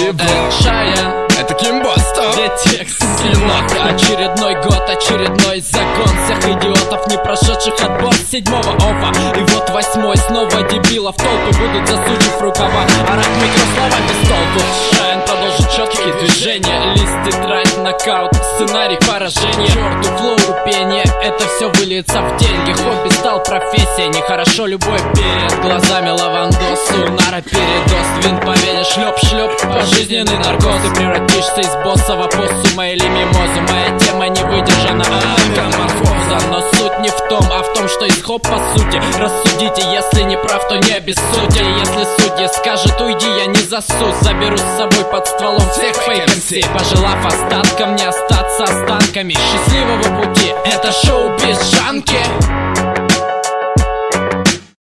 Шаян, это Кимбосто, Ветекс, Слимак. Очередной год, очередной закон. Всех идиотов, не прошедших отбор с 7-го офа. И вот 8-й, снова дебилов толпы будут, засучив рукава, орать микрослова без толку. Шаян продолжит четкие движения, лист, тетрадь, нокаут, сценарий поражения. Черту флоу, пение, это все выльется в деньги. Хобби стал профессией, нехорошо любой перед глазами лавандос. Сунара передоз, винт по вене, шлеп-шлеп, пожизненный наркоз. Ты превратишься из босса в опоссума или мимозу. Моя тема не выдержана, метаморфоза. Но суть не в том, а в том, что исход по сути. Рассудите, если не прав, то не обессудьте. Если судья скажет уйди, я не засуд. Заберу с собой под стволом всех фейк МС, пожелав остаткам не остаться останками счастливого пути. Это шоу без жанки.